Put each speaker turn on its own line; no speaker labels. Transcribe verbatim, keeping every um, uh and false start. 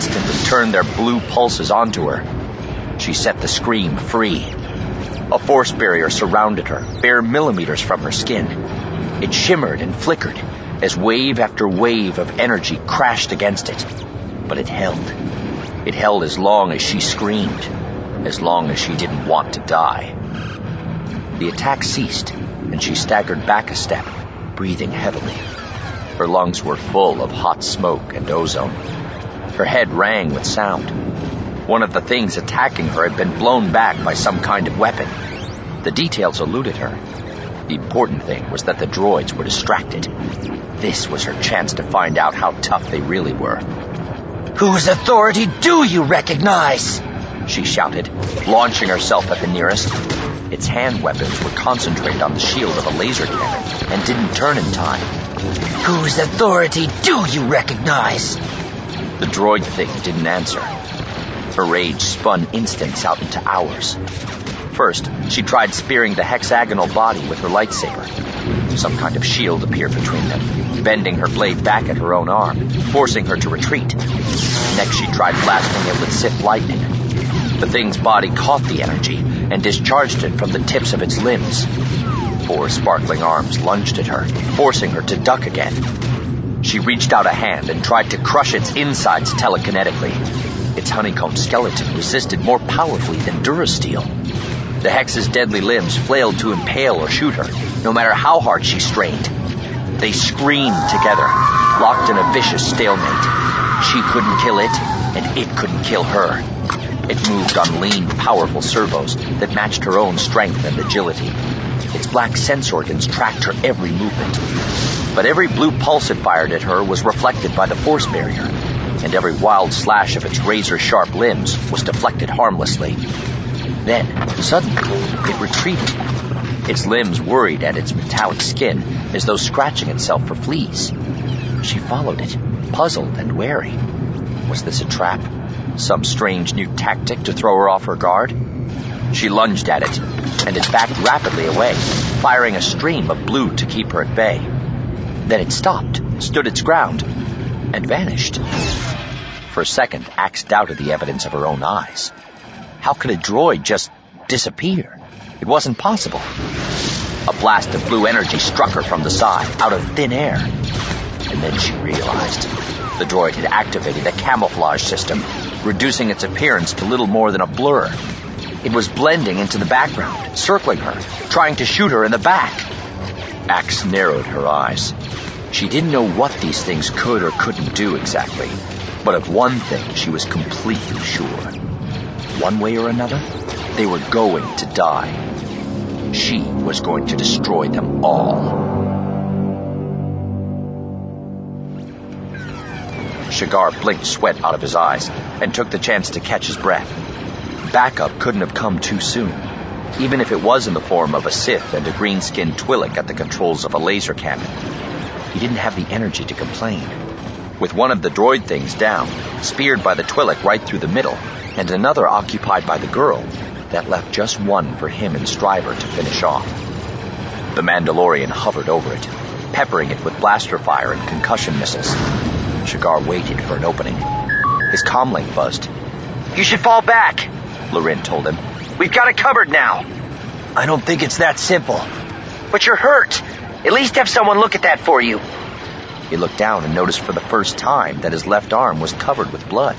instantly turned their blue pulses onto her. She set the scream free. A force barrier surrounded her, bare millimeters from her skin. It shimmered and flickered as wave after wave of energy crashed against it. But it held. It held as long as she screamed, as long as she didn't want to die. The attack ceased, and she staggered back a step, breathing heavily. Her lungs were full of hot smoke and ozone. Her head rang with sound. One of the things attacking her had been blown back by some kind of weapon. The details eluded her. The important thing was that the droids were distracted. This was her chance to find out how tough they really were.
"Whose authority do you recognize?"
she shouted, launching herself at the nearest. Its hand weapons were concentrated on the shield of a laser cannon and didn't turn in time.
"Whose authority do you recognize?"
The droid thing didn't answer. Her rage spun instants out into hours. First, she tried spearing the hexagonal body with her lightsaber. Some kind of shield appeared between them, bending her blade back at her own arm, forcing her to retreat. Next, she tried blasting it with Sith lightning. The thing's body caught the energy and discharged it from the tips of its limbs. Four sparkling arms lunged at her, forcing her to duck again. She reached out a hand and tried to crush its insides telekinetically. Its honeycomb skeleton resisted more powerfully than Durasteel. The Hex's deadly limbs flailed to impale or shoot her, no matter how hard she strained. They screamed together, locked in a vicious stalemate. She couldn't kill it, and it couldn't kill her. It moved on lean, powerful servos that matched her own strength and agility. Its black sense organs tracked her every movement. But every blue pulse it fired at her was reflected by the force barrier, and every wild slash of its razor-sharp limbs was deflected harmlessly. Then, suddenly, it retreated. Its limbs worried at its metallic skin, as though scratching itself for fleas. She followed it, puzzled and wary. Was this a trap? Some strange new tactic to throw her off her guard? She lunged at it, and it backed rapidly away, firing a stream of blue to keep her at bay. Then it stopped, stood its ground, and vanished. For a second, Axe doubted the evidence of her own eyes. How could a droid just disappear? It wasn't possible. A blast of blue energy struck her from the side, out of thin air. And then she realized the droid had activated a camouflage system, reducing its appearance to little more than a blur. It was blending into the background, circling her, trying to shoot her in the back. Axe narrowed her eyes. She didn't know what these things could or couldn't do exactly, but of one thing she was completely sure. One way or another, they were going to die. She was going to destroy them all. Shigar blinked sweat out of his eyes and took the chance to catch his breath. Backup couldn't have come too soon, even if it was in the form of a Sith and a green-skinned Twi'lek at the controls of a laser cannon. He didn't have the energy to complain. With one of the droid things down, speared by the Twi'lek right through the middle, and another occupied by the girl, that left just one for him and Stryver to finish off. The Mandalorian hovered over it, peppering it with blaster fire and concussion missiles. Shigar waited for an opening. His comlink buzzed.
"You should fall back,"
Lorin told him.
"We've got it covered now."
"I don't think it's that simple."
"But you're hurt. At least have someone look at that for you."
He looked down and noticed for the first time that his left arm was covered with blood.